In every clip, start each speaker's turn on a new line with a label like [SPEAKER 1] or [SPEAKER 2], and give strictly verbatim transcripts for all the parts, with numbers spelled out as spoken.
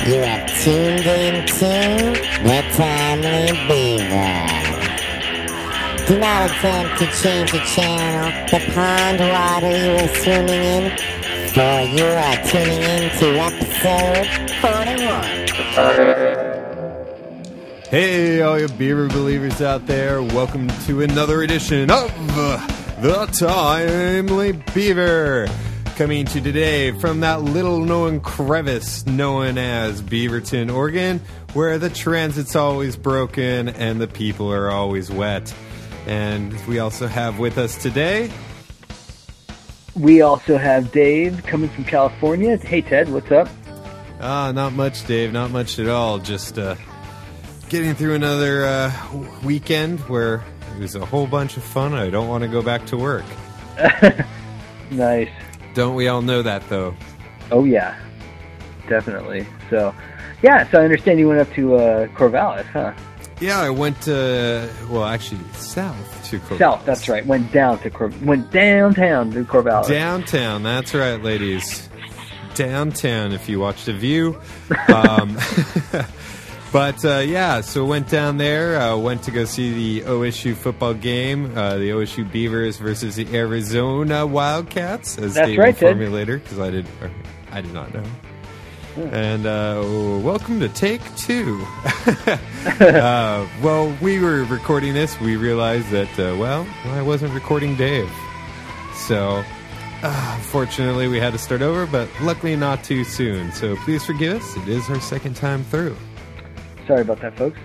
[SPEAKER 1] You are tuned into the Timely Beaver. Do not attempt to change the channel, the pond water you are swimming in, for you are tuning into episode forty-one.
[SPEAKER 2] Hey, all you Beaver believers out there, welcome to another edition of the Timely Beaver. Coming to you today from that little-known crevice known as Beaverton, Oregon, where the transit's always broken and the people are always wet. And we also have with us today...
[SPEAKER 3] We also have Dave coming from California. Hey, Ted, what's up?
[SPEAKER 2] Ah, not much, Dave, not much at all. Just uh, getting through another uh, weekend where it was a whole bunch of fun. I don't want to go back to work.
[SPEAKER 3] Nice.
[SPEAKER 2] Don't we all know that, though?
[SPEAKER 3] Oh, yeah. Definitely. So, yeah, so I understand you went up to uh, Corvallis, huh?
[SPEAKER 2] Yeah, I went to, well, actually, south to Corvallis.
[SPEAKER 3] South, that's right. Went down to Cor- went downtown to Corvallis.
[SPEAKER 2] Downtown, that's right, ladies. Downtown, if you watch The View. Um, but, uh, yeah, so went down there, uh, went to go see the O S U football game, uh, the O S U Beavers versus the Arizona Wildcats, as
[SPEAKER 3] that's
[SPEAKER 2] Dave
[SPEAKER 3] right,
[SPEAKER 2] informed
[SPEAKER 3] Ted.
[SPEAKER 2] me later, because I did, or, I did not know. And uh, welcome to take two. uh, well, we were recording this. We realized that, uh, well, I wasn't recording Dave. So, uh, unfortunately, we had to start over, but luckily not too soon. So please forgive us. It is our second time through.
[SPEAKER 3] Sorry about that, folks.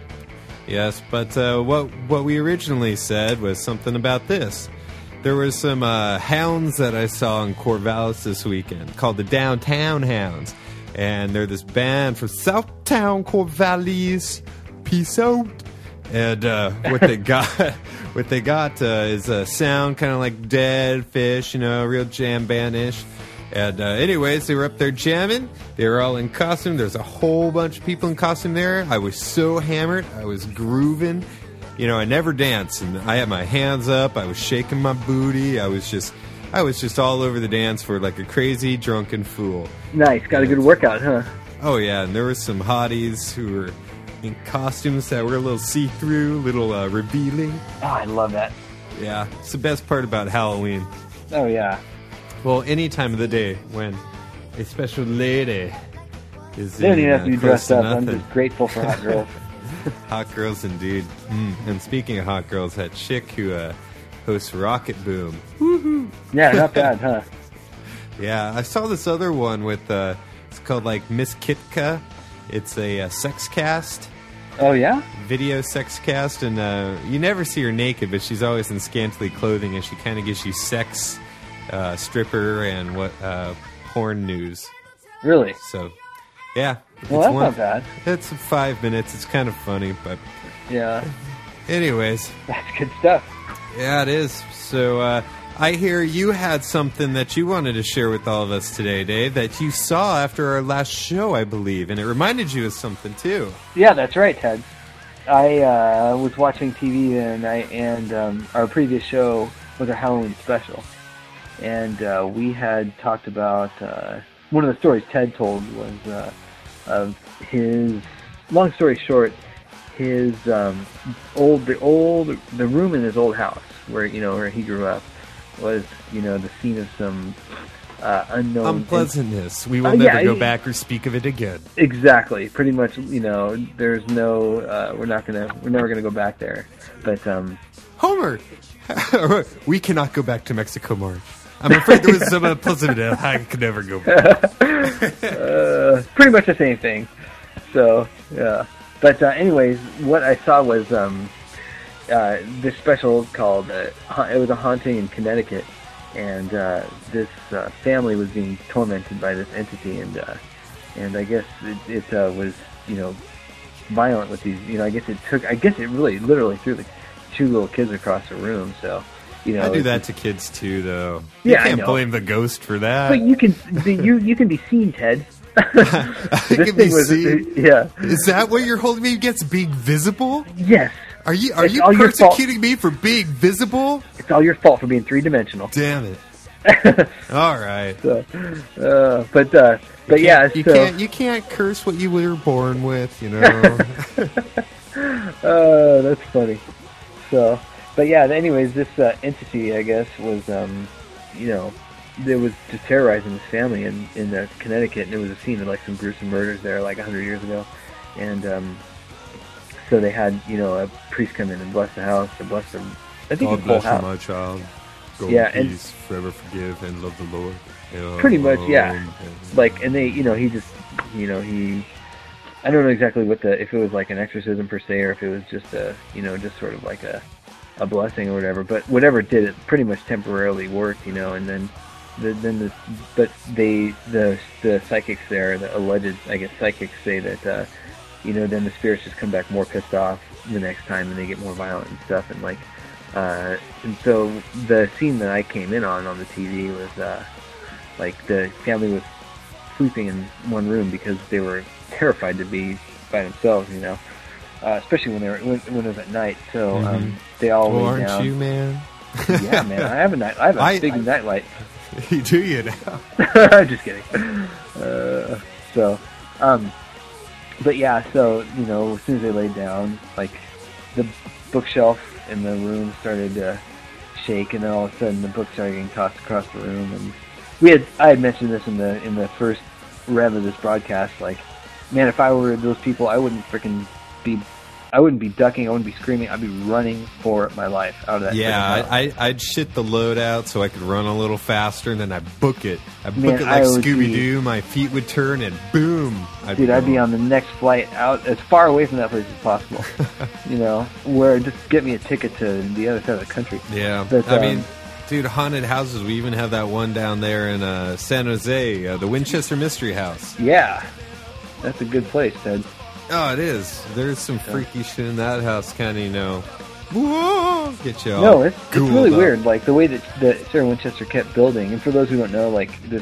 [SPEAKER 2] Yes, but uh, what, what we originally said was something about this. There were some uh, hounds that I saw in Corvallis this weekend called the Downtown Hounds. And they're this band from Southtown Corvallis. Peace out. And uh, what they got, what they got uh, is a sound kind of like Dead Fish, you know, real jam band-ish. And uh, anyways, they were up there jamming. They were all in costume. There's a whole bunch of people in costume there. I was so hammered. I was grooving. You know, I never danced, and I had my hands up. I was shaking my booty. I was just, I was just all over the dance floor like a crazy drunken fool.
[SPEAKER 3] Nice. Got a good workout, huh?
[SPEAKER 2] Oh, yeah, and there were some hotties who were in costumes that were a little see-through, a little uh, revealing.
[SPEAKER 3] Oh, I love that.
[SPEAKER 2] Yeah, it's the best part about Halloween.
[SPEAKER 3] Oh, yeah.
[SPEAKER 2] Well, any time of the day when a special lady is
[SPEAKER 3] They don't
[SPEAKER 2] in,
[SPEAKER 3] even have
[SPEAKER 2] uh,
[SPEAKER 3] to be
[SPEAKER 2] close
[SPEAKER 3] dressed
[SPEAKER 2] to
[SPEAKER 3] up. I'm
[SPEAKER 2] nothing.
[SPEAKER 3] just grateful for hot girls.
[SPEAKER 2] Hot girls, indeed. Mm. And speaking of hot girls, that chick who uh, hosts Rocket Boom. Woohoo!
[SPEAKER 3] Yeah, not bad, huh?
[SPEAKER 2] Yeah, I saw this other one with, uh, it's called like Miss Kitka. It's a uh, sex cast.
[SPEAKER 3] Oh, yeah?
[SPEAKER 2] Video sex cast, and uh, you never see her naked, but she's always in scantily clothing, and she kind of gives you sex, uh, stripper, and what uh, porn news.
[SPEAKER 3] Really?
[SPEAKER 2] So, yeah.
[SPEAKER 3] Well,
[SPEAKER 2] it's
[SPEAKER 3] that's
[SPEAKER 2] one,
[SPEAKER 3] not bad.
[SPEAKER 2] It's five minutes. It's kind of funny, but
[SPEAKER 3] Yeah.
[SPEAKER 2] anyways.
[SPEAKER 3] That's good stuff.
[SPEAKER 2] Yeah, it is. So, uh, I hear you had something that you wanted to share with all of us today, Dave, that you saw after our last show, I believe, and it reminded you of something, too.
[SPEAKER 3] Yeah, that's right, Ted. I uh, was watching T V, and I and um, our previous show was our Halloween special. And uh, we had talked about, uh, one of the stories Ted told was uh, of his, long story short, his um, old, the old, the room in his old house where, you know, where he grew up was, you know, the scene of some uh, unknown...
[SPEAKER 2] Unpleasantness. We will
[SPEAKER 3] Uh,
[SPEAKER 2] never
[SPEAKER 3] yeah,
[SPEAKER 2] go
[SPEAKER 3] I-
[SPEAKER 2] back or speak of it again.
[SPEAKER 3] Exactly. Pretty much, you know, there's no, uh, we're not going to, we're never going to go back there. But, um...
[SPEAKER 2] Homer! We cannot go back to Mexico, Marge. I'm afraid there was some unpleasantness. I could never go back.
[SPEAKER 3] uh, pretty much the same thing. So, yeah. But, uh, anyways, what I saw was, um... Uh, this special called, uh, Ha- it was a haunting in Connecticut, and uh, this uh, family was being tormented by this entity, and uh, and I guess it, it uh, was, you know, violent with these, you know, I guess it took, I guess it really literally threw the two little kids across the room, so, you know.
[SPEAKER 2] I do
[SPEAKER 3] it's
[SPEAKER 2] that
[SPEAKER 3] just-
[SPEAKER 2] to kids too, though.
[SPEAKER 3] Yeah, I
[SPEAKER 2] You can't
[SPEAKER 3] know.
[SPEAKER 2] blame the ghost for that.
[SPEAKER 3] But you can, you, you can be seen, Ted.
[SPEAKER 2] I
[SPEAKER 3] This
[SPEAKER 2] can be
[SPEAKER 3] thing was-
[SPEAKER 2] seen.
[SPEAKER 3] Yeah.
[SPEAKER 2] Is that what you're holding me against being visible?
[SPEAKER 3] Yes.
[SPEAKER 2] Are you are
[SPEAKER 3] It's
[SPEAKER 2] you
[SPEAKER 3] all your fault.
[SPEAKER 2] persecuting me for being visible?
[SPEAKER 3] It's all your fault for being three-dimensional.
[SPEAKER 2] Damn it. All right.
[SPEAKER 3] So, uh, but uh, but
[SPEAKER 2] You
[SPEAKER 3] yeah,
[SPEAKER 2] can't- you
[SPEAKER 3] so
[SPEAKER 2] can't you can't curse what you were born with, you know.
[SPEAKER 3] uh, that's funny. So, but yeah, anyways, this uh, entity, I guess, was um, you know, there was just terrorizing this family in in uh, Connecticut, and it was a scene of like some gruesome murders there, like a hundred years ago, and um, so they had you know a priest come in and bless the house and bless them. I think
[SPEAKER 2] God
[SPEAKER 3] the whole
[SPEAKER 2] bless you,
[SPEAKER 3] house.
[SPEAKER 2] my child. Go
[SPEAKER 3] Yeah,
[SPEAKER 2] in
[SPEAKER 3] and-
[SPEAKER 2] peace, forever forgive and love the Lord. Yeah,
[SPEAKER 3] Pretty much, yeah.
[SPEAKER 2] um,
[SPEAKER 3] Like, and they, you know, he just, you know, he, I don't know exactly what the, if it was like an exorcism per se, or if it was just a, you know, just sort of like a, a blessing or whatever, but whatever it did, it pretty much temporarily worked, you know, and then, the, then the, but they, the, the psychics there, the alleged, I guess, psychics say that, uh, you know, then the spirits just come back more pissed off the next time and they get more violent and stuff, and like, uh, and so the scene that I came in on on the T V was, uh, like the family was sleeping in one room because they were terrified to be by themselves, you know, uh, especially when they were when, when it was at night. So
[SPEAKER 2] Mhm.
[SPEAKER 3] um, they all
[SPEAKER 2] Oh,
[SPEAKER 3] laid
[SPEAKER 2] aren't
[SPEAKER 3] down.
[SPEAKER 2] you, man?
[SPEAKER 3] Yeah, man, I have a night. I have a
[SPEAKER 2] I-
[SPEAKER 3] big
[SPEAKER 2] I-
[SPEAKER 3] nightlight.
[SPEAKER 2] You do you now?
[SPEAKER 3] Just kidding. Uh, so, um, but yeah, so you know, as soon as they laid down, like the bookshelf in the room started to shake, and then all of a sudden the books started getting tossed across the room. And we had I had mentioned this in the in the first rev of this broadcast. Like, man, if I were those people, I wouldn't freaking be. I wouldn't be ducking. I wouldn't be screaming. I'd be running for my life out of that.
[SPEAKER 2] Yeah,
[SPEAKER 3] freaking house.
[SPEAKER 2] I, I, I'd shit the load out so I could run a little faster, and then I'd book it. I'd book
[SPEAKER 3] Man,
[SPEAKER 2] it
[SPEAKER 3] I
[SPEAKER 2] like
[SPEAKER 3] would
[SPEAKER 2] Scooby Doo.
[SPEAKER 3] be-
[SPEAKER 2] My feet would turn, and boom! I'd
[SPEAKER 3] Dude, I'd be
[SPEAKER 2] gone.
[SPEAKER 3] on the next flight out as far away from that place as possible. You know, where just get me a ticket to the other side of the country.
[SPEAKER 2] Yeah,
[SPEAKER 3] But,
[SPEAKER 2] I
[SPEAKER 3] um,
[SPEAKER 2] mean, dude, haunted houses. We even have that one down there in uh, San Jose, uh, the Winchester Mystery House.
[SPEAKER 3] Yeah, that's a good place, Ted.
[SPEAKER 2] Oh, it is. There's some freaky shit in that house, kind of, you know. Whoa! Get you all
[SPEAKER 3] No, it's, it's
[SPEAKER 2] ghouled
[SPEAKER 3] really
[SPEAKER 2] up.
[SPEAKER 3] weird. Like the way that, that Sarah Winchester kept building. And for those who don't know, like this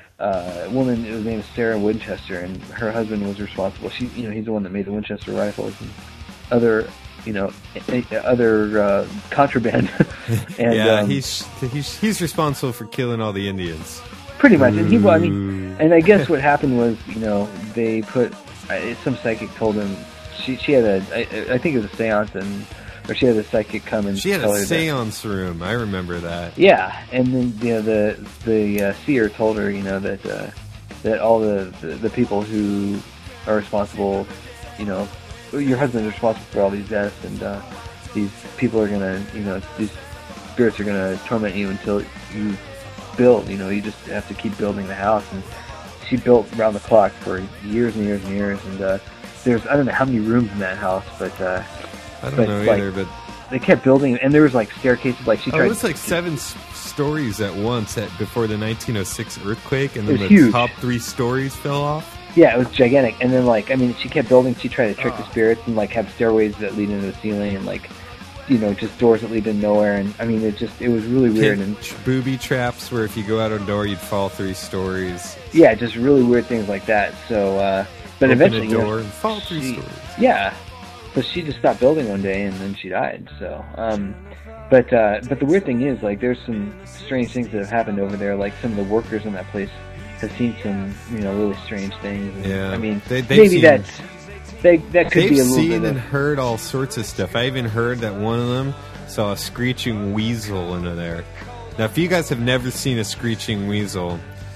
[SPEAKER 3] uh, woman, it was named Sarah Winchester, and her husband was responsible. She, you know, he's the one that made the Winchester rifles and other, you know, a- a- other uh, contraband. and
[SPEAKER 2] yeah,
[SPEAKER 3] um,
[SPEAKER 2] he's he's he's responsible for killing all the Indians.
[SPEAKER 3] pretty much. And he, well, I mean,
[SPEAKER 2] Ooh.
[SPEAKER 3] and I guess what happened was, you know, they put I- some psychic told him she she had a I, I think it was a seance, and or she had a psychic come and
[SPEAKER 2] She had
[SPEAKER 3] tell
[SPEAKER 2] a
[SPEAKER 3] her that-
[SPEAKER 2] seance room. I remember that.
[SPEAKER 3] Yeah, and then you know the the uh, seer told her, you know, that uh, that all the, the the people who are responsible, you know, your husband is responsible for all these deaths, and uh, these people are gonna, you know, these spirits are gonna torment you until you build. You know, you just have to keep building the house. And she built around the clock for years and years and years. And uh, there's I don't know how many rooms in that house, but uh,
[SPEAKER 2] I don't
[SPEAKER 3] but,
[SPEAKER 2] know
[SPEAKER 3] like,
[SPEAKER 2] either, but
[SPEAKER 3] they kept building, and there was like staircases. Like she
[SPEAKER 2] oh,
[SPEAKER 3] tried.
[SPEAKER 2] it was like seven s- stories at once at, before the nineteen oh six earthquake, and then
[SPEAKER 3] It was
[SPEAKER 2] the
[SPEAKER 3] huge.
[SPEAKER 2] top three stories fell off.
[SPEAKER 3] Yeah, it was gigantic. And then, like, I mean, she kept building. She tried to trick
[SPEAKER 2] Ah.
[SPEAKER 3] the spirits and, like, have stairways that lead into the ceiling and, like, you know, just doors that lead to nowhere. And, I mean, it just, it was really weird. And,
[SPEAKER 2] Tr- booby traps where if you go out a door, you'd fall three stories.
[SPEAKER 3] yeah, just really weird things like that. So, uh, but
[SPEAKER 2] Open
[SPEAKER 3] eventually,
[SPEAKER 2] a
[SPEAKER 3] you know,
[SPEAKER 2] door and fall three
[SPEAKER 3] she-
[SPEAKER 2] stories.
[SPEAKER 3] Yeah. But she just stopped building one day and then she died. So, um, but, uh, but the weird thing is, like, there's some strange things that have happened over there. Like, some of the workers in that place have seen some, you know, really strange things. And,
[SPEAKER 2] Yeah.
[SPEAKER 3] I mean,
[SPEAKER 2] They- they've
[SPEAKER 3] maybe
[SPEAKER 2] seen-
[SPEAKER 3] that's, they, that could
[SPEAKER 2] They've
[SPEAKER 3] be a little
[SPEAKER 2] seen
[SPEAKER 3] bit
[SPEAKER 2] and
[SPEAKER 3] of,
[SPEAKER 2] heard all sorts of stuff. I even heard that one of them saw a screeching weasel into there. Now, if you guys have never seen a screeching weasel,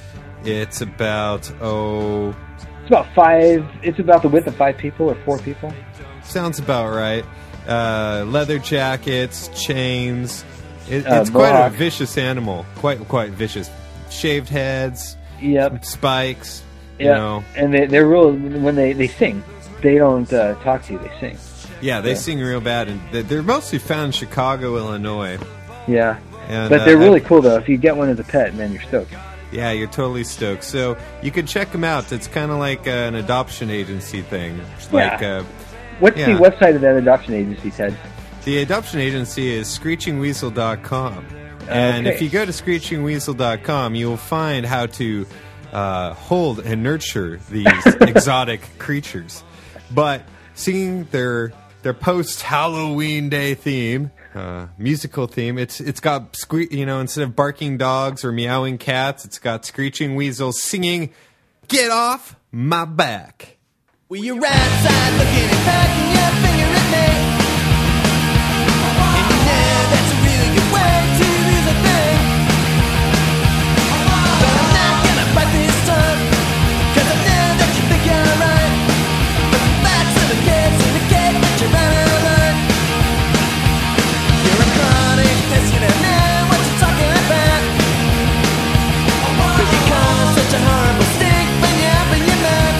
[SPEAKER 2] it's about, oh,
[SPEAKER 3] it's about five, it's about the width of five people or four people.
[SPEAKER 2] sounds about right. Uh, leather jackets, chains. It,
[SPEAKER 3] Uh,
[SPEAKER 2] it's quite a
[SPEAKER 3] Mohawk.
[SPEAKER 2] vicious animal. Quite, quite vicious. Shaved heads,
[SPEAKER 3] Yep.
[SPEAKER 2] spikes. You
[SPEAKER 3] Yeah.
[SPEAKER 2] know,
[SPEAKER 3] And they, they're real, when they, they sing, they don't uh, talk to you, they sing.
[SPEAKER 2] yeah, they
[SPEAKER 3] Yeah.
[SPEAKER 2] sing real bad, and they- they're mostly found in Chicago, Illinois.
[SPEAKER 3] Yeah.
[SPEAKER 2] And,
[SPEAKER 3] But
[SPEAKER 2] uh,
[SPEAKER 3] they're
[SPEAKER 2] I-
[SPEAKER 3] really cool, though. If you get one as a pet, man, you're stoked.
[SPEAKER 2] Yeah, you're totally stoked. So you can check them out. It's kind of like uh, an adoption agency thing. Like
[SPEAKER 3] Yeah.
[SPEAKER 2] uh,
[SPEAKER 3] What's
[SPEAKER 2] Yeah.
[SPEAKER 3] the website of that adoption agency, Ted?
[SPEAKER 2] the adoption agency is screeching weasel dot com. And
[SPEAKER 3] Okay.
[SPEAKER 2] if you go to screeching weasel dot com, you will find how to uh, hold and nurture these exotic creatures. But seeing their their post Halloween Day theme, uh, musical theme. It's it's got sque- you know, instead of barking dogs or meowing cats, it's got screeching weasels singing "Get Off My Back."
[SPEAKER 4] Well, you're outside looking and packing your finger at me, and you know that's a really good way to lose a thing. But I'm not gonna bite this tongue, 'cause I know that you think you're right. But the facts of the case indicate that you're out of line. You're a chronic pest, you don't know what you're talking about. But you cause such a horrible stink when you open your mouth.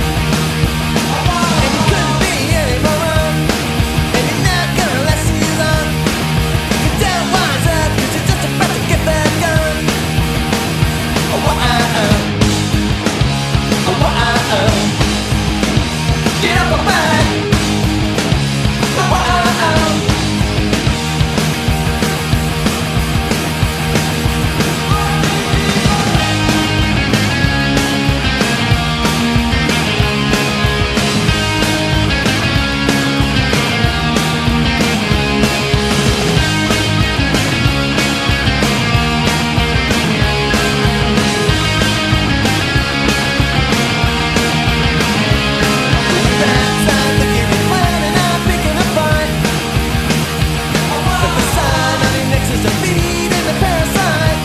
[SPEAKER 4] And you couldn't be any more wrong, and you're not gonna last too long. You don't wise up, 'cause you're just about to get back on. Oh, wow. Oh, wow. Get up and back. Oh, wow. Outside looking and planning on picking a fight. But the sign on your neck says to feed in the parasite.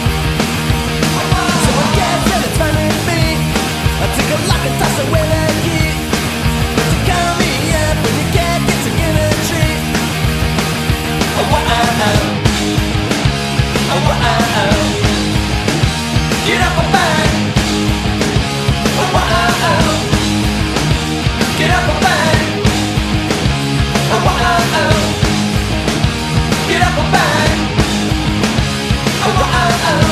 [SPEAKER 4] So I guess that it's fine with me. I'll take a lock and toss away that key. But you call me up when you can't get to get a treat. Oh, wow. Oh, wow. Get up and back. Oh, wow. Get up and back. Oh, wow. Get up and back. Oh, wow.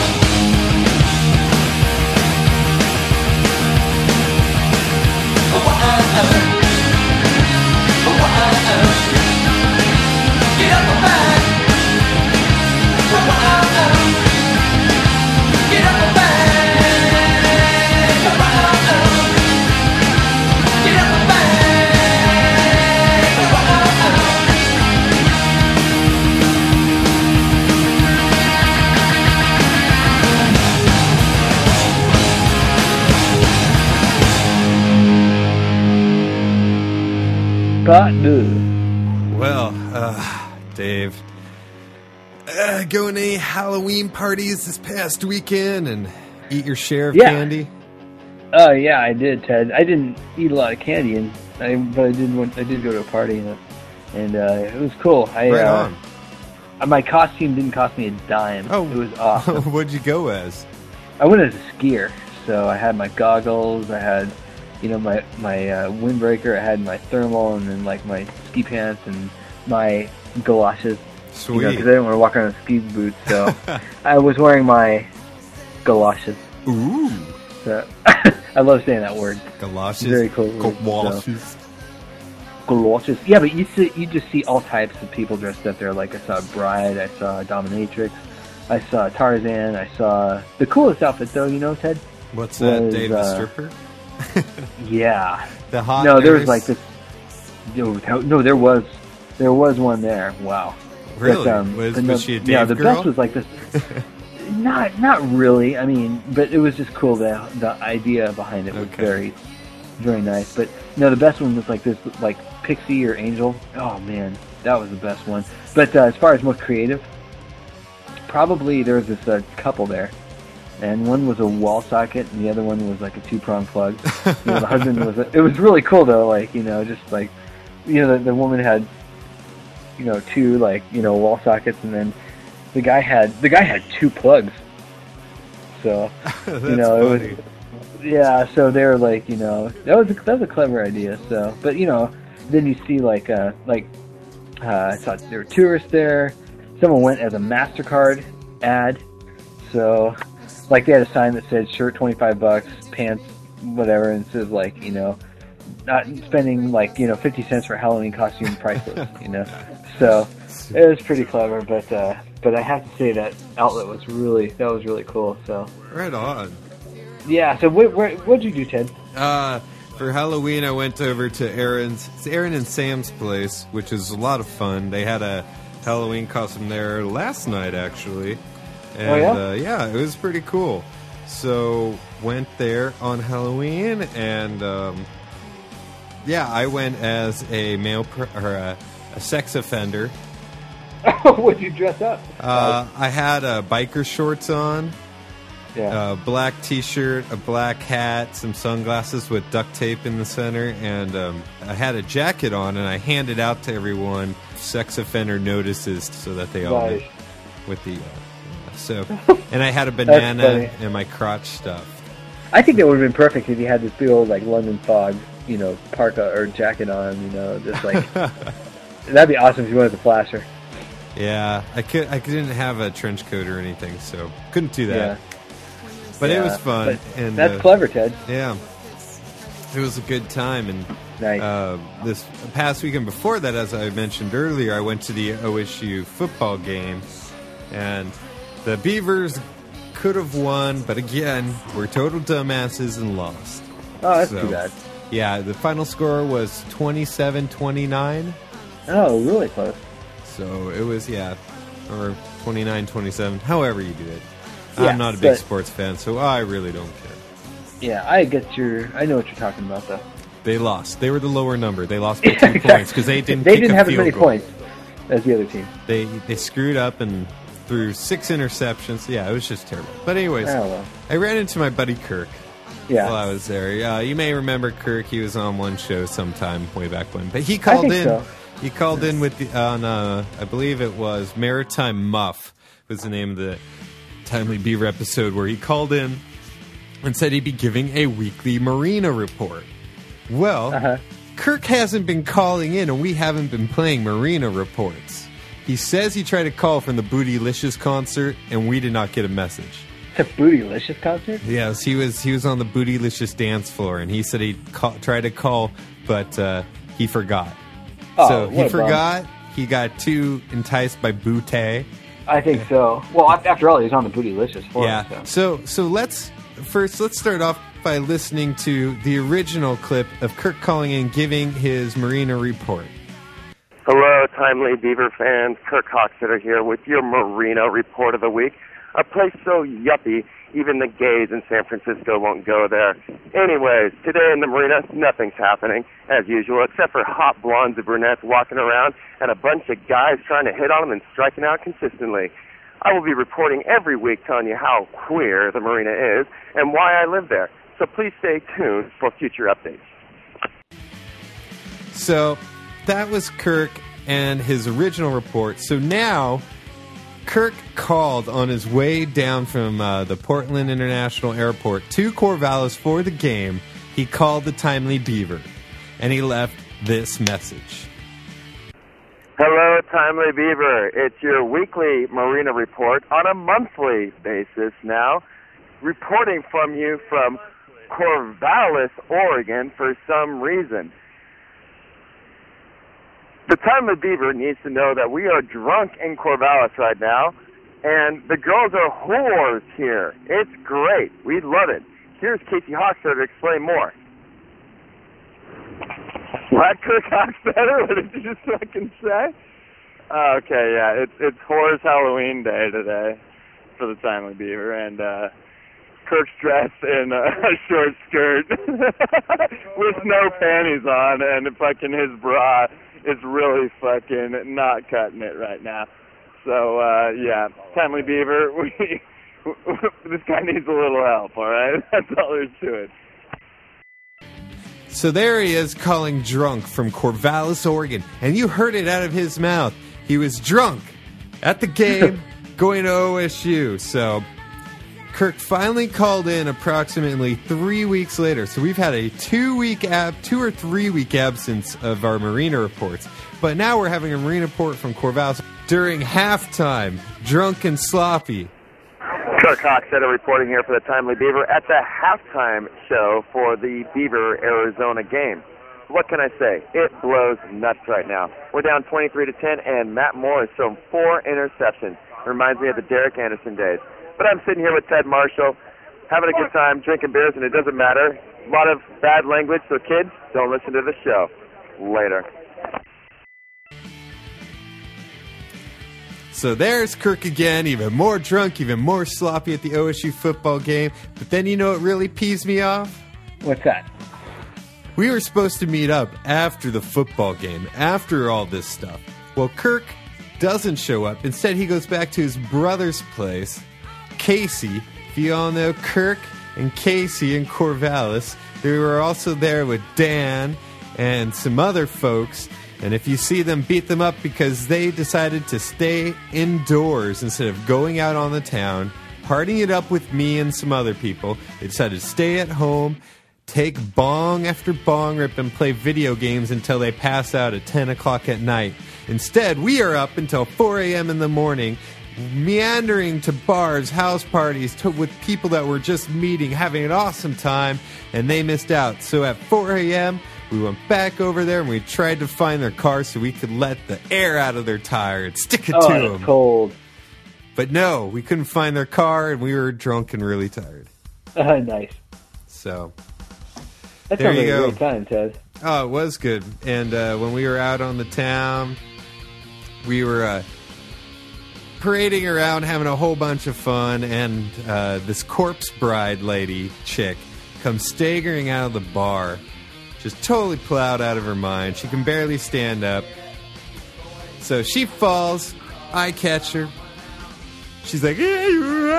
[SPEAKER 4] Oh, wow. Oh, wow. Get up and back. Oh, wow. Get up and back. Oh, wow. Get up and back. Oh, wow.
[SPEAKER 3] But no.
[SPEAKER 2] Well, uh, Dave, uh, going to any Halloween parties this past weekend and eat your share of
[SPEAKER 3] Yeah.
[SPEAKER 2] candy?
[SPEAKER 3] Oh yeah, I did, Ted. I didn't eat a lot of candy, and I, but I did. Want, I did go to a party, and, and uh, it was cool. I,
[SPEAKER 2] Right
[SPEAKER 3] uh,
[SPEAKER 2] on.
[SPEAKER 3] My costume didn't cost me a dime.
[SPEAKER 2] Oh,
[SPEAKER 3] it was awesome.
[SPEAKER 2] What'd you go as?
[SPEAKER 3] I went as a skier, so I had my goggles, I had, you know, my my uh, windbreaker, I had my thermal, and then like my ski pants and my galoshes.
[SPEAKER 2] Sweet.
[SPEAKER 3] You know, because I didn't want to walk around in ski boots, so I was wearing my galoshes.
[SPEAKER 2] Ooh.
[SPEAKER 3] So I love saying that word.
[SPEAKER 2] Galoshes.
[SPEAKER 3] Very cool word,
[SPEAKER 2] Galoshes.
[SPEAKER 3] Galoshes. Yeah, but you see, you just see all types of people dressed up there. Like I saw Bride, I saw Dominatrix, I saw Tarzan, I saw the coolest outfit though. You know, Ted?
[SPEAKER 2] What's that,
[SPEAKER 3] Was,
[SPEAKER 2] Dave the
[SPEAKER 3] uh,
[SPEAKER 2] Stripper?
[SPEAKER 3] Yeah.
[SPEAKER 2] The hot
[SPEAKER 3] No, there was
[SPEAKER 2] nurse?
[SPEAKER 3] like this. No, no, there was, there was one there. Wow.
[SPEAKER 2] Really?
[SPEAKER 3] But, um,
[SPEAKER 2] was,
[SPEAKER 3] but
[SPEAKER 2] was
[SPEAKER 3] no,
[SPEAKER 2] she a Dave
[SPEAKER 3] yeah, the
[SPEAKER 2] girl?
[SPEAKER 3] best was like this. Not, not really. I mean, but it was just cool. The the idea behind it was
[SPEAKER 2] Okay.
[SPEAKER 3] very, very nice. But no, the best one was like this, like Pixie or Angel. Oh man, that was the best one. But uh, as far as most creative, probably there was this uh, couple there, and one was a wall socket, and the other one was like a two prong plug. You know, the husband was. A, it was really cool though. Like you know, just like you know, the, the woman had, you know, two like you know wall sockets, and then the guy had the guy had two plugs. So
[SPEAKER 2] That's
[SPEAKER 3] you know,
[SPEAKER 2] funny.
[SPEAKER 3] it was yeah. So they were like, you know, that was a, that was a clever idea. So, but you know, then you see like uh like uh, I saw there were tourists there. Someone went as a MasterCard ad. So like they had a sign that said shirt twenty-five bucks, pants whatever, and it says like you know not spending like you know fifty cents for Halloween costume priceless. You know, so it was pretty clever. But uh, but I have to say that outlet was really that was really cool. So.
[SPEAKER 2] Right on.
[SPEAKER 3] Yeah, so what what what'd you do, Ted?
[SPEAKER 2] Uh, For Halloween, I went over to Aaron's, it's Aaron and Sam's place, which is a lot of fun. They had a Halloween costume there last night, actually. And,
[SPEAKER 3] oh, yeah?
[SPEAKER 2] Uh, yeah, it was pretty cool. So, went there on Halloween, and, um, yeah, I went as a male, pr- or a, a sex offender.
[SPEAKER 3] What'd you dress up?
[SPEAKER 2] Uh, I had uh, biker shorts on.
[SPEAKER 3] Yeah.
[SPEAKER 2] A black T-shirt, a black hat, some sunglasses with duct tape in the center, and um, I had a jacket on, and I handed out to everyone sex offender notices so that they all
[SPEAKER 3] Nice.
[SPEAKER 2] knew with the uh, so. And I had a banana
[SPEAKER 3] funny.
[SPEAKER 2] and my crotch stuffed.
[SPEAKER 3] I think that would have been perfect if you had this big old like London fog, you know, parka or jacket on, you know, just like that'd be awesome if you wanted the flasher.
[SPEAKER 2] Yeah, I could. I didn't have a trench coat or anything, so couldn't do that.
[SPEAKER 3] Yeah.
[SPEAKER 2] But
[SPEAKER 3] Yeah,
[SPEAKER 2] it was fun,
[SPEAKER 3] but
[SPEAKER 2] and
[SPEAKER 3] that's
[SPEAKER 2] uh,
[SPEAKER 3] clever, Ted.
[SPEAKER 2] Yeah, it was a good time, and
[SPEAKER 3] Nice.
[SPEAKER 2] uh, this past weekend before that, as I mentioned earlier, I went to the O S U football game, and the Beavers could have won, but again, we're total dumbasses and lost.
[SPEAKER 3] Oh, that's
[SPEAKER 2] So,
[SPEAKER 3] too bad.
[SPEAKER 2] Yeah, the final score was twenty-seven twenty-nine,
[SPEAKER 3] Oh, really close.
[SPEAKER 2] so it was, yeah, or twenty-nine twenty-seven, however you do it.
[SPEAKER 3] Yeah,
[SPEAKER 2] I'm not a big
[SPEAKER 3] but-
[SPEAKER 2] sports fan, so I really don't care.
[SPEAKER 3] Yeah, I get your. I know what you're talking about, though.
[SPEAKER 2] They lost. They were the lower number. They lost by two
[SPEAKER 3] Exactly.
[SPEAKER 2] points because they didn't.
[SPEAKER 3] They
[SPEAKER 2] kick
[SPEAKER 3] didn't
[SPEAKER 2] a
[SPEAKER 3] have as
[SPEAKER 2] field
[SPEAKER 3] many
[SPEAKER 2] goal.
[SPEAKER 3] points as the other team.
[SPEAKER 2] They they screwed up and threw six interceptions. Yeah, it was just terrible. But anyways,
[SPEAKER 3] Oh, well.
[SPEAKER 2] I ran into my buddy Kirk
[SPEAKER 3] Yeah.
[SPEAKER 2] while I was there. Uh, you may remember Kirk. He was on one show sometime way back when. But he called
[SPEAKER 3] think
[SPEAKER 2] in.
[SPEAKER 3] so.
[SPEAKER 2] He called in with the on. Uh, I believe it was Maritime Muff was the name of the Timely Beaver episode where he called in and said he'd be giving a weekly Marina report. Well,
[SPEAKER 3] Uh-huh.
[SPEAKER 2] Kirk hasn't been calling in, and we haven't been playing Marina reports. He says he tried to call from the Bootylicious concert, and we did not get a message.
[SPEAKER 3] It's a Bootylicious concert?
[SPEAKER 2] Yes, he was he was on the Bootylicious dance floor, and he said he call, tried to call, but uh, he forgot.
[SPEAKER 3] Oh,
[SPEAKER 2] so
[SPEAKER 3] what
[SPEAKER 2] he
[SPEAKER 3] a bum.
[SPEAKER 2] forgot. He got too enticed by Bootay.
[SPEAKER 3] I think so. Well, after all, he's on the Bootylicious for
[SPEAKER 2] Yeah.
[SPEAKER 3] us, so.
[SPEAKER 2] So so let's first let's start off by listening to the original clip of Kirk calling in, giving his Marina report.
[SPEAKER 5] Hello, Timely Beaver fans. Kirk Hoxeter here with your Marina Report of the Week. A place so yuppie, even the gays in San Francisco won't go there. Anyways, today in the Marina, nothing's happening, as usual, except for hot blondes and brunettes walking around and a bunch of guys trying to hit on them and striking out consistently. I will be reporting every week telling you how queer the Marina is and why I live there. So please stay tuned for future updates.
[SPEAKER 2] So that was Kirk and his original report. So now Kirk called on his way down from uh, the Portland International Airport to Corvallis for the game. He called the Timely Beaver, and he left this message.
[SPEAKER 5] Hello, Timely Beaver. It's your weekly Marina report on a monthly basis now, reporting from you from Corvallis, Oregon, for some reason. The Timely Beaver needs to know that we are drunk in Corvallis right now, and the girls are whores here. It's great. We love it. Here's Casey Hoxter to explain more. What, Kirk Hoxter? What did you just fucking say? Oh, okay, yeah. It's it's Whores Halloween Day today for the Timely Beaver, and uh, Kirk's dressed in a, a short skirt with no panties on, and fucking his bra is really fucking not cutting it right now. So, uh, yeah, Timely Beaver, we, this guy needs a little help, all right? That's all there is to it.
[SPEAKER 2] So there he is calling drunk from Corvallis, Oregon. And you heard it out of his mouth. He was drunk at the game going to O S U. So Kirk finally called in approximately three weeks later. So we've had a two-week ab, two or three-week absence of our Marina reports. But now we're having a Marina report from Corvallis during halftime, drunk and sloppy.
[SPEAKER 5] Kirk Hoxeter reporting here for the Timely Beaver at the halftime show for the Beaver-Arizona game. What can I say? It blows nuts right now. We're down twenty-three to ten, and Matt Moore has thrown four interceptions. Reminds me of the Derek Anderson days. But I'm sitting here with Ted Marshall. having a good time, drinking beers, and it doesn't matter. A lot of bad language, so kids, don't listen to the show. Later.
[SPEAKER 2] So there's Kirk again, even more drunk, even more sloppy at the O S U football game. But then you know what really pees me off?
[SPEAKER 3] What's that?
[SPEAKER 2] We were supposed to meet up after the football game, after all this stuff. Well, Kirk doesn't show up. Instead, he goes back to his brother's place, Casey. If you all know Kirk and Casey in Corvallis, they were also there with Dan and some other folks. And if you see them, beat them up because they decided to stay indoors instead of going out on the town, partying it up with me and some other people. They decided to stay at home, take bong after bong rip, and play video games until they pass out at ten o'clock at night. Instead, we are up until four a.m. in the morning, meandering to bars, house parties, to, with people that were just meeting, having an awesome time, and they missed out. So at four a.m., we went back over there and we tried to find their car so we could let the air out of their tire and stick it
[SPEAKER 3] oh,
[SPEAKER 2] to
[SPEAKER 3] it's
[SPEAKER 2] them.
[SPEAKER 3] cold.
[SPEAKER 2] But no, we couldn't find their car and we were drunk and really tired.
[SPEAKER 3] Uh, nice.
[SPEAKER 2] So,
[SPEAKER 3] That
[SPEAKER 2] there
[SPEAKER 3] sounds
[SPEAKER 2] you
[SPEAKER 3] like
[SPEAKER 2] go.
[SPEAKER 3] a great time, Ted.
[SPEAKER 2] Oh, it was good. And uh, when we were out on the town, we were uh, parading around, having a whole bunch of fun, and uh, this corpse bride lady chick comes staggering out of the bar, just totally plowed out of her mind. She can barely stand up. So she falls. I catch her. She's like, yeah, you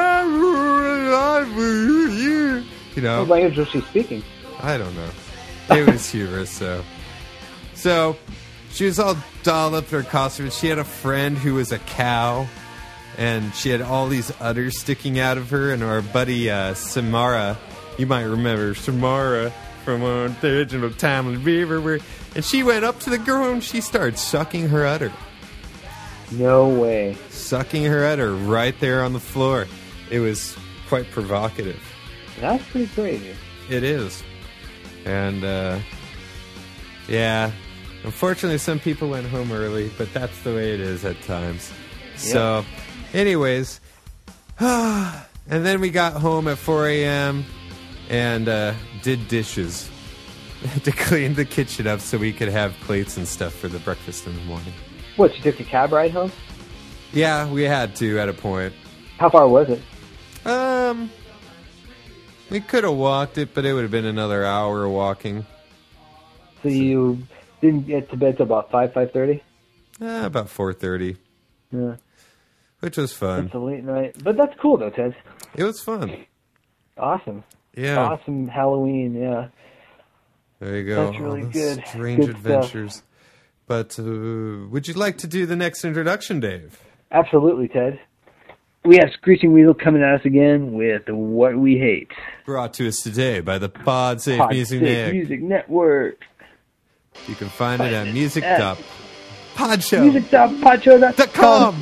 [SPEAKER 2] know.
[SPEAKER 3] What language was she speaking?
[SPEAKER 2] I don't know. It was humorous, so. So, she was all dolled up in her costume. She had a friend who was a cow, and she had all these udders sticking out of her. And our buddy uh, Samara, you might remember Samara from uh, the original Timely Beaver, where, and she went up to the girl and she started sucking her udder.
[SPEAKER 3] No way.
[SPEAKER 2] Sucking her udder right there on the floor. It was quite provocative.
[SPEAKER 3] That's pretty crazy.
[SPEAKER 2] It is. And, uh, yeah, unfortunately some people went home early, but that's the way it is at times. Yep. So, anyways, and then we got home at four a.m. and uh, did dishes to clean the kitchen up so we could have plates and stuff for the breakfast in the morning.
[SPEAKER 3] What, you took a cab ride home?
[SPEAKER 2] Yeah, we had to at a point.
[SPEAKER 3] How far was it?
[SPEAKER 2] Um... We could have walked it, but it would have been another hour walking.
[SPEAKER 3] So you didn't get to bed till about five, five thirty?
[SPEAKER 2] Eh, about four thirty.
[SPEAKER 3] Yeah.
[SPEAKER 2] Which was fun.
[SPEAKER 3] It's a late night. But that's cool, though, Ted.
[SPEAKER 2] It was fun.
[SPEAKER 3] Awesome.
[SPEAKER 2] Yeah.
[SPEAKER 3] Awesome Halloween, yeah.
[SPEAKER 2] There you go.
[SPEAKER 3] That's really
[SPEAKER 2] All those
[SPEAKER 3] good.
[SPEAKER 2] Strange
[SPEAKER 3] Good
[SPEAKER 2] adventures. Stuff. But uh, would you like to do the next introduction, Dave?
[SPEAKER 3] Absolutely, Ted. We have Screeching Weasel coming at us again with What We Hate.
[SPEAKER 2] Brought to us today by the Pod Safe
[SPEAKER 3] Pod
[SPEAKER 2] Music,
[SPEAKER 3] Safe
[SPEAKER 2] Network.
[SPEAKER 3] Music Network.
[SPEAKER 2] You can find
[SPEAKER 3] Find
[SPEAKER 2] it at
[SPEAKER 3] it
[SPEAKER 2] music
[SPEAKER 3] at
[SPEAKER 2] dot podshow
[SPEAKER 3] music dot podshow dot com.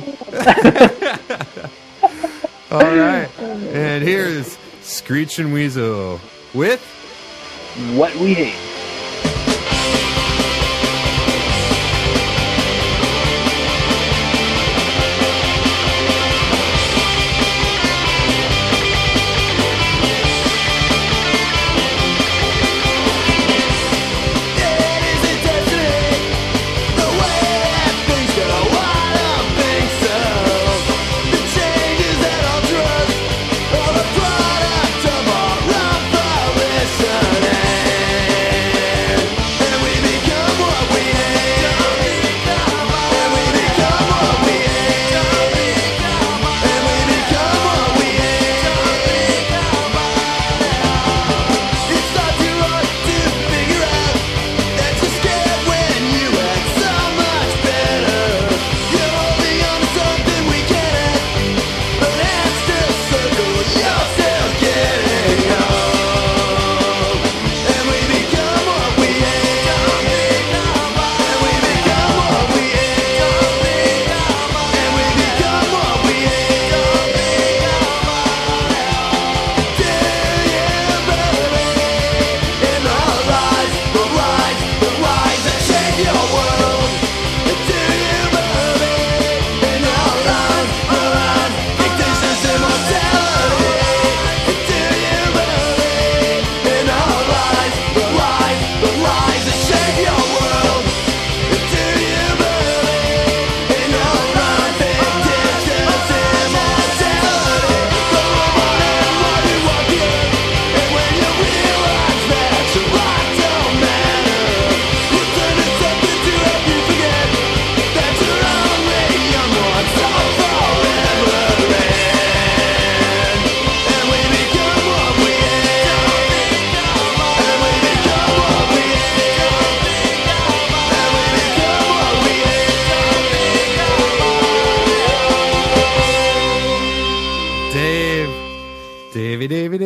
[SPEAKER 2] All right. And here's Screeching Weasel with
[SPEAKER 3] What We Hate.
[SPEAKER 4] All the product of our own volition.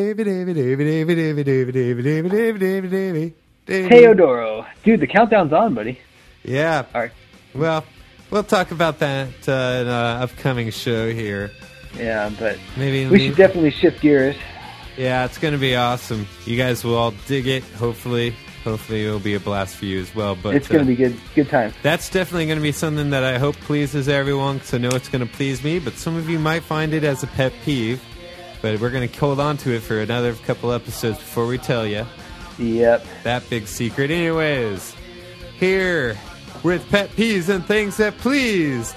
[SPEAKER 2] Davy, Davy, Davy, Davy, Davy, Davy, Davy, Davy, Davy, Davy, Davy, Davy.
[SPEAKER 3] Teodoro. Dude, the countdown's on, buddy.
[SPEAKER 2] Yeah.
[SPEAKER 3] All right.
[SPEAKER 2] Well, we'll talk about that uh, in an upcoming show here.
[SPEAKER 3] Yeah, but
[SPEAKER 2] Maybe
[SPEAKER 3] we should definitely shift gears.
[SPEAKER 2] Yeah, it's going to be awesome. You guys will all dig it, hopefully. Hopefully it'll be a blast for you as well. But
[SPEAKER 3] It's going to
[SPEAKER 2] uh,
[SPEAKER 3] be good good time.
[SPEAKER 2] That's definitely going to be something that I hope pleases everyone, because I know it's going to please me, but some of you might find it as a pet peeve. But we're going to hold on to it for another couple episodes before we tell you
[SPEAKER 3] Yep.
[SPEAKER 2] that big secret. Anyways, here with pet peeves and things that please.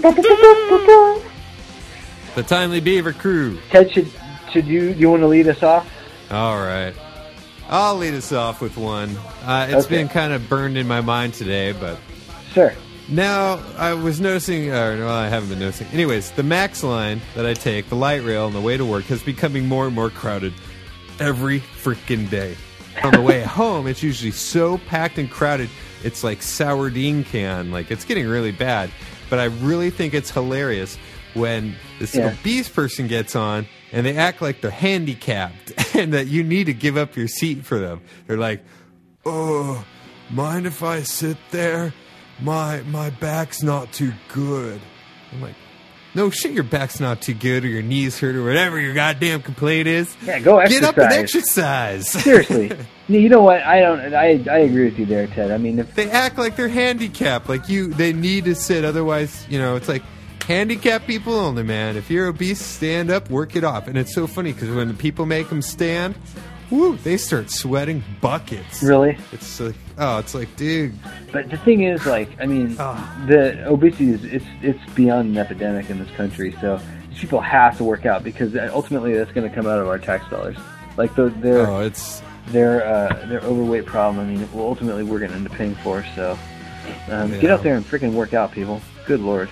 [SPEAKER 2] The Timely Beaver Crew.
[SPEAKER 3] Ted, should should you you want to lead us off?
[SPEAKER 2] All right. I'll lead us off with one. Uh, it's
[SPEAKER 3] Okay.
[SPEAKER 2] been kind of burned in my mind today, but
[SPEAKER 3] Sure.
[SPEAKER 2] now I was noticing, or no, I haven't been noticing. Anyways, the Max line that I take, the light rail on the way to work, is becoming more and more crowded every freaking day. On the way home, it's usually so packed and crowded, it's like sardine can. Like, it's getting really bad. But I really think it's hilarious when this
[SPEAKER 3] Yeah.
[SPEAKER 2] obese person gets on and they act like they're handicapped and that you need to give up your seat for them. They're like, oh, mind if I sit there? My my back's not too good. I'm like, no shit, your back's not too good, or your knees hurt, or whatever your goddamn complaint is.
[SPEAKER 3] Yeah, go
[SPEAKER 2] Get up and
[SPEAKER 3] exercise.
[SPEAKER 2] exercise.
[SPEAKER 3] Seriously. You know what? I don't. I I agree with you there, Ted. I mean, if
[SPEAKER 2] They act like they're handicapped, like you. They need to sit, otherwise, you know, it's like handicapped people only, man. If you're obese, stand up, work it off. And it's so funny because when the people make them stand, whoo, they start sweating buckets.
[SPEAKER 3] really.
[SPEAKER 2] It's like, oh, it's like, dude.
[SPEAKER 3] But the thing is, like, I mean,
[SPEAKER 2] Ah.
[SPEAKER 3] the obesity is it's it's beyond an epidemic in this country. So these people have to work out because ultimately that's going to come out of our tax dollars. Like the, their
[SPEAKER 2] Oh, it's
[SPEAKER 3] their uh, their overweight problem. I mean, well, ultimately we're going to end up paying for. So um, get
[SPEAKER 2] Yeah.
[SPEAKER 3] out there and freaking work out, people. Good lord.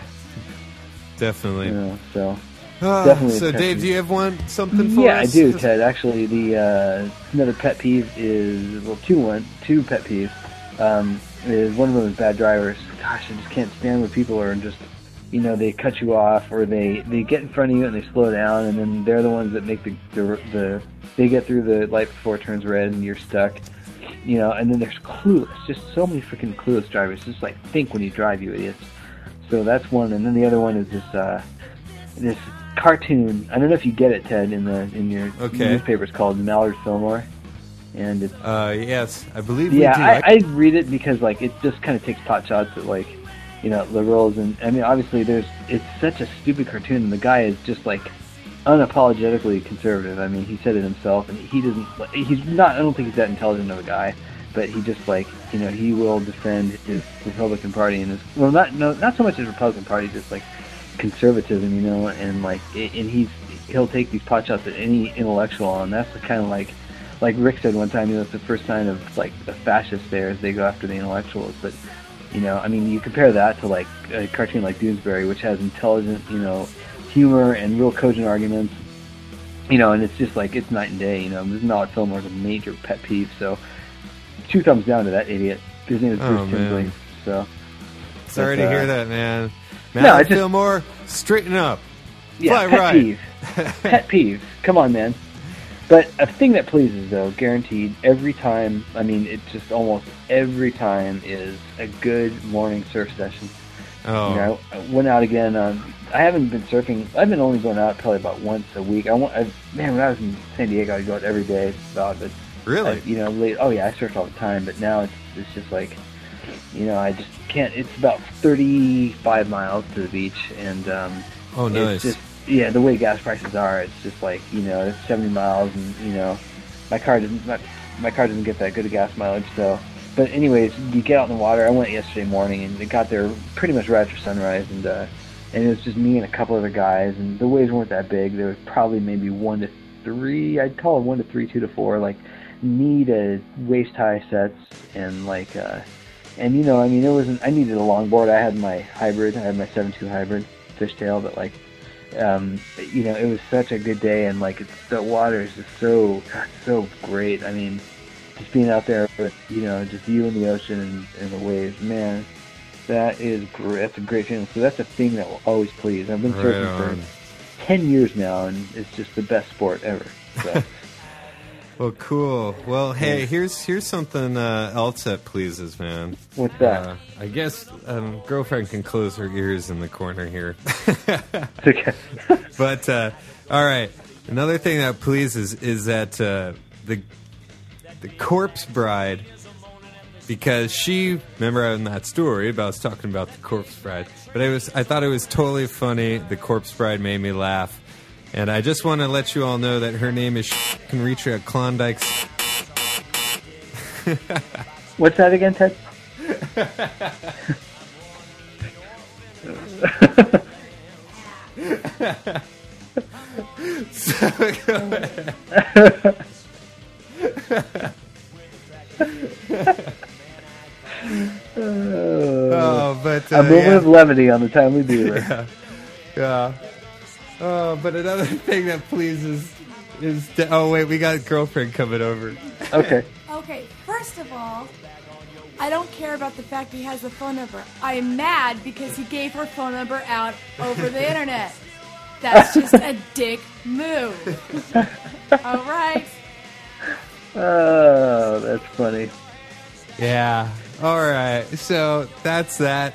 [SPEAKER 2] definitely.
[SPEAKER 3] You know, so.
[SPEAKER 2] Ah,
[SPEAKER 3] definitely
[SPEAKER 2] so,
[SPEAKER 3] a pet
[SPEAKER 2] Dave,
[SPEAKER 3] peeve.
[SPEAKER 2] do you have one something for
[SPEAKER 3] Yeah, I
[SPEAKER 2] us?
[SPEAKER 3] do, Ted. Actually, the uh, another pet peeve is well, two one two pet peeves. Um, is one of them is bad drivers. Gosh, I just can't stand when people are just, you know, they cut you off or they, they get in front of you and they slow down, and then they're the ones that make the the, the they get through the light before it turns red and you're stuck. You know, and then there's clueless. Just so many freaking clueless drivers. Just like think when you drive, you idiots. So that's one, and then the other one is this uh, this cartoon. I don't know if you get it, Ted, in the in your
[SPEAKER 2] Okay.
[SPEAKER 3] newspaper. It's called Mallard Fillmore, and it's
[SPEAKER 2] Uh, yes, I believe
[SPEAKER 3] yeah.
[SPEAKER 2] we do.
[SPEAKER 3] I, I read it because like it just kind of takes pot shots at like you know liberals, and I mean obviously there's it's such a stupid cartoon, and the guy is just like unapologetically conservative. I mean he said it himself, and he doesn't. He's not. I don't think he's that intelligent of a guy. But he just like you know he will defend his Republican Party and his well not no not so much his Republican Party, just like conservatism, you know, and like and he's he'll take these pot shots at any intellectual, and that's the kind of like like Rick said one time, you know, it's the first sign of like the fascists there is they go after the intellectuals. But you know, I mean, you compare that to like a cartoon like Doonesbury, which has intelligent, you know, humor and real cogent arguments, you know, and it's just like it's night and day. You know, Mallard Fillmore is a major pet peeve, so. Two thumbs down to that idiot. His name is
[SPEAKER 2] Oh,
[SPEAKER 3] Bruce Tinsley.
[SPEAKER 2] man.
[SPEAKER 3] So,
[SPEAKER 2] Sorry
[SPEAKER 3] but,
[SPEAKER 2] to
[SPEAKER 3] uh,
[SPEAKER 2] hear that, man.
[SPEAKER 3] No,
[SPEAKER 2] Matt
[SPEAKER 3] I just-
[SPEAKER 2] Fillmore, straighten up.
[SPEAKER 3] yeah,
[SPEAKER 2] Fly
[SPEAKER 3] pet
[SPEAKER 2] right.
[SPEAKER 3] peeve. Pet peeve. Come on, man. But a thing that pleases, though, guaranteed, every time, I mean, it's just almost every time is a good morning surf session.
[SPEAKER 2] Oh,
[SPEAKER 3] You know, I went out again. Um, I haven't been surfing. I've been only going out probably about once a week. I want, I, man, when I was in San Diego, I'd go out every day. About, but
[SPEAKER 2] really?
[SPEAKER 3] I, you know, late. Oh yeah, I surf all the time, but now it's it's just like, you know, I just can't. It's about thirty-five miles to the beach, and um,
[SPEAKER 2] oh, nice.
[SPEAKER 3] it's just yeah, the way gas prices are, it's just like you know, it's seventy miles, and you know, my car doesn't my, my car doesn't get that good a gas mileage. So, but anyways, you get out in the water. I went yesterday morning, and it got there pretty much right after sunrise, and uh, and it was just me and a couple other guys, and the waves weren't that big. There was probably maybe one to three. I'd call it one to three, two to four, like. Need a waist high sets and like uh and you know I mean it wasn't I needed a longboard. I had my hybrid I had my seven two hybrid fishtail, but like um you know it was such a good day, and like it's the water is just so God, so great. I mean just being out there with you know just you and the ocean and, and the waves, man, that is great. That's a great feeling. So that's a thing that will always please. I've been
[SPEAKER 2] Right
[SPEAKER 3] surfing
[SPEAKER 2] on.
[SPEAKER 3] for ten years now, and it's just the best sport ever. So
[SPEAKER 2] Well, cool. Well, hey, here's here's something uh, else that pleases, man.
[SPEAKER 3] What's that?
[SPEAKER 2] Uh, I guess um, girlfriend can close her ears in the corner here.
[SPEAKER 3] Okay.
[SPEAKER 2] But uh, all right, another thing that pleases is that uh, the the corpse bride, because she remember in that story about I was talking about the corpse bride, but it was I thought it was totally funny. The corpse bride made me laugh. And I just want to let you all know that her name is Sh- can reach her at Klondike.
[SPEAKER 3] What's that again, Ted?
[SPEAKER 2] So go ahead. Oh, but uh,
[SPEAKER 3] a moment
[SPEAKER 2] yeah.
[SPEAKER 3] of levity on the Timely Beaver.
[SPEAKER 2] Yeah. Yeah. Oh, but another thing that pleases is to, oh wait, we got girlfriend coming over.
[SPEAKER 3] Okay.
[SPEAKER 6] Okay, first of all, I don't care about the fact he has the phone number. I am mad because he gave her phone number out over the internet. That's just a dick move. All right.
[SPEAKER 3] Oh, that's funny.
[SPEAKER 2] Yeah. All right. So that's that.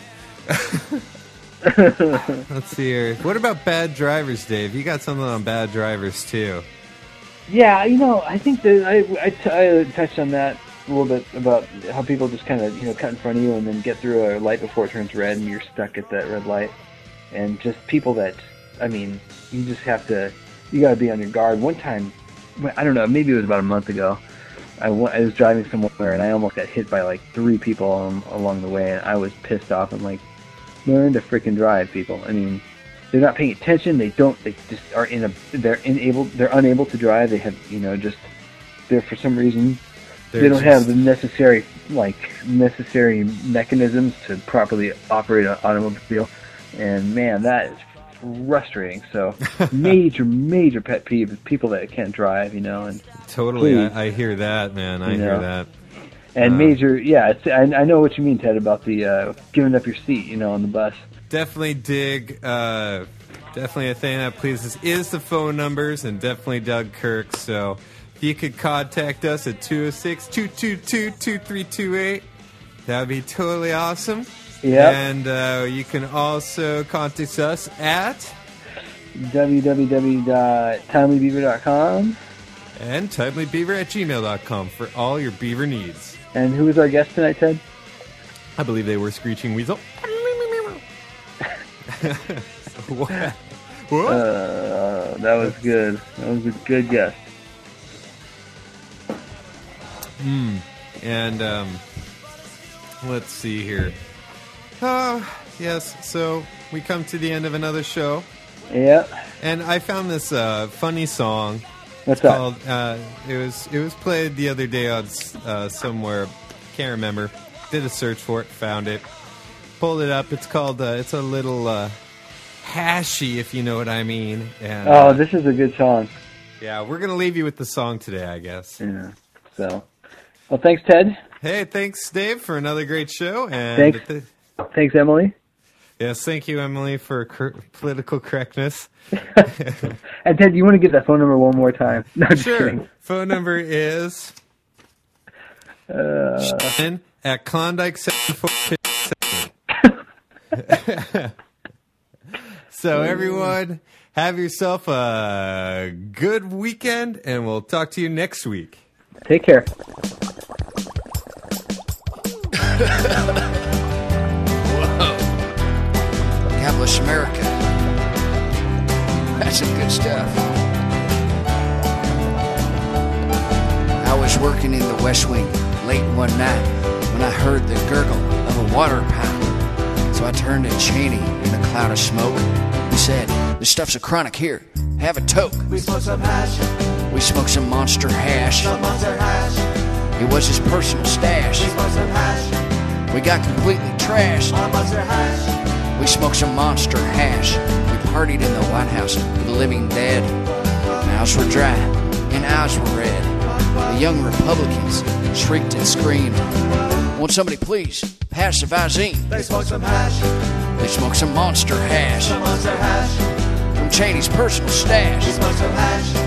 [SPEAKER 2] Let's see here. What about bad drivers, Dave? You got something on bad drivers too.
[SPEAKER 3] Yeah, you know, I think that I, I, t- I touched on that a little bit about how people just kind of, you know, cut in front of you and then get through a light before it turns red and you're stuck at that red light. And just people that, I mean, you just have to, you got to be on your guard. One time, I don't know, maybe it was about a month ago, I, w- I was driving somewhere and I almost got hit by like three people um, along the way and I was pissed off. I'm like, learn to freaking drive, people. I mean, they're not paying attention. They don't. They just are in a. They're unable. They're unable to drive. They have, you know, just. They're for some reason.
[SPEAKER 2] They're
[SPEAKER 3] they don't
[SPEAKER 2] just,
[SPEAKER 3] have the necessary, like, necessary mechanisms to properly operate an automobile. And man, that is frustrating. So, major, major pet peeve is people that can't drive. You know, and
[SPEAKER 2] Totally,
[SPEAKER 3] please,
[SPEAKER 2] I, I hear that, man. I
[SPEAKER 3] you
[SPEAKER 2] hear
[SPEAKER 3] know.
[SPEAKER 2] that.
[SPEAKER 3] And
[SPEAKER 2] Uh,
[SPEAKER 3] major, yeah. It's, I, I know what you mean, Ted, about the uh, giving up your seat. You know, on the bus.
[SPEAKER 2] Definitely dig. Uh, definitely a thing that pleases is the phone numbers, and definitely Doug Kirk. So if you could contact us at two oh six, two two two, two three two eight, that would be totally awesome.
[SPEAKER 3] Yep.
[SPEAKER 2] And uh, you can also contact us at
[SPEAKER 3] w w w dot timely beaver dot com.
[SPEAKER 2] and timelybeaver at gmail dot com for all your beaver needs.
[SPEAKER 3] And who was our guest tonight, Ted?
[SPEAKER 2] I believe they were Screeching Weasel. What? What?
[SPEAKER 3] Uh, that was good. That was a good guess.
[SPEAKER 2] Hmm. And um, let's see here. Oh, yes. So we come to the end of another show,
[SPEAKER 3] Yeah.
[SPEAKER 2] and I found this uh, funny song.
[SPEAKER 3] What's
[SPEAKER 2] It's
[SPEAKER 3] that?
[SPEAKER 2] called. Uh, it was it was played the other day on uh, somewhere. Can't remember. Did a search for it. Found it. Pulled it up. It's called. Uh, it's a little uh, hashy, if you know what I mean. And,
[SPEAKER 3] Oh,
[SPEAKER 2] uh,
[SPEAKER 3] this is a good song.
[SPEAKER 2] yeah, we're gonna leave you with the song today, I guess.
[SPEAKER 3] Yeah. So, well, thanks, Ted.
[SPEAKER 2] Hey, thanks, Dave, for another great show. And
[SPEAKER 3] Thanks.
[SPEAKER 2] th-
[SPEAKER 3] Thanks, Emily.
[SPEAKER 2] yes, thank you, Emily, for cor- political correctness.
[SPEAKER 3] And Ted, you want to give that phone number one more time? No, I'm just
[SPEAKER 2] Sure.
[SPEAKER 3] kidding.
[SPEAKER 2] Phone number is
[SPEAKER 3] Uh,
[SPEAKER 2] Shannon at Klondike seven four seven. So everyone, have yourself a good weekend, and we'll talk to you next week.
[SPEAKER 3] take care.
[SPEAKER 7] Capitalist America. That's some good stuff. I was working in the West Wing late one night when I heard the gurgle of a water pipe. So I turned to Cheney in a cloud of smoke. He said, "This stuff's a chronic here. Have a toke."
[SPEAKER 4] We smoke some hash,
[SPEAKER 7] We smoked some monster hash.
[SPEAKER 4] some monster hash.
[SPEAKER 7] It was his personal stash.
[SPEAKER 4] We smoke some hash,
[SPEAKER 7] We got completely trashed.
[SPEAKER 4] on monster hash.
[SPEAKER 7] We smoked some monster hash. We partied in the White House with the living dead. Mouths were dry and eyes were red. The young Republicans shrieked and screamed, "Won't somebody please pass the Visine?"
[SPEAKER 4] They smoke some hash,
[SPEAKER 7] They smoked some monster hash
[SPEAKER 4] some monster hash.
[SPEAKER 7] from Cheney's personal stash.
[SPEAKER 4] We smoke some hash,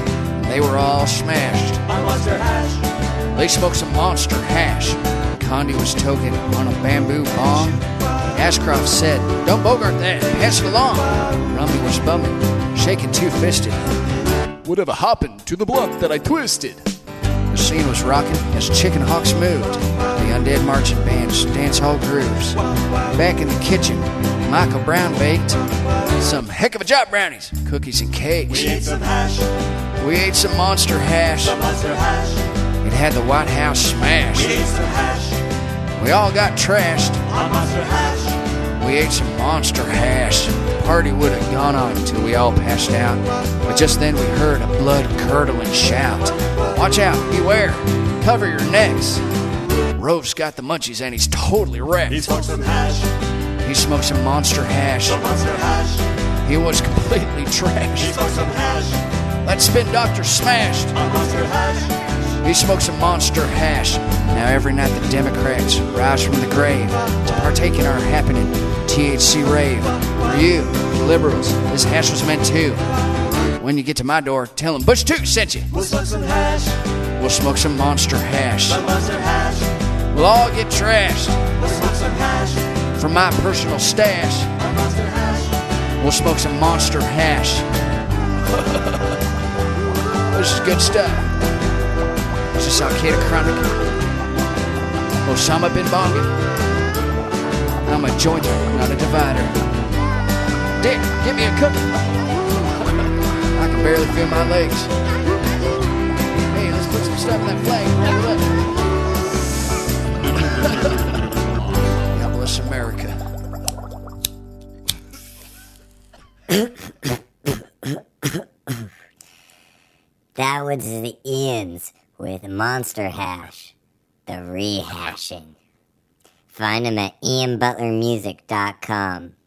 [SPEAKER 7] they were all smashed. They smoked some monster hash. Condi was toking on a bamboo bong. Ashcroft said, "Don't bogart that, pass it along." Rummy was bumming, shaking two-fisted.
[SPEAKER 8] Whatever happened to the blunt that I twisted?
[SPEAKER 7] The scene was rocking as Chicken Hawks moved. The Undead Marching Band's dance hall grooves. Back in the kitchen, Michael Brown baked some heck of a job brownies, cookies and cakes.
[SPEAKER 4] We ate some hash.
[SPEAKER 7] We ate some monster hash.
[SPEAKER 4] Some monster hash.
[SPEAKER 7] It had the White House smashed.
[SPEAKER 4] We ate some hash.
[SPEAKER 7] We all got trashed.
[SPEAKER 4] On monster hash.
[SPEAKER 7] We ate some monster hash. The party would have gone on until we all passed out. But just then we heard a blood-curdling shout. Watch out, beware, cover your necks. Rove's got the munchies and he's totally wrecked.
[SPEAKER 4] He smoked some hash.
[SPEAKER 7] He smoked some monster hash.
[SPEAKER 4] Some monster hash.
[SPEAKER 7] He was completely
[SPEAKER 4] He
[SPEAKER 7] trashed.
[SPEAKER 4] smoked some hash.
[SPEAKER 7] That spin doctor smashed.
[SPEAKER 4] On monster hash.
[SPEAKER 7] He smoked some monster hash. Now every night the Democrats rise from the grave to partake in our happening T H C rave. For you, liberals, this hash was meant too. When you get to my door, tell them Bush Toot sent you.
[SPEAKER 4] We'll smoke some hash.
[SPEAKER 7] We'll smoke some monster hash.
[SPEAKER 4] Some monster hash.
[SPEAKER 7] We'll all get trashed
[SPEAKER 4] We'll smoke some hash.
[SPEAKER 7] from my personal stash.
[SPEAKER 4] On monster hash.
[SPEAKER 7] We'll smoke some monster hash. This is good stuff. This is Al-Qaeda Chronic. Osama bin Laden. I'm a jointer, not a divider. Dick, give me a cookie. I can barely feel my legs. Hey, let's put some stuff in that flag and roll it up. God bless America.
[SPEAKER 1] That was the Ians with Monster Hash, the rehashing. Find them at ian butler music dot com.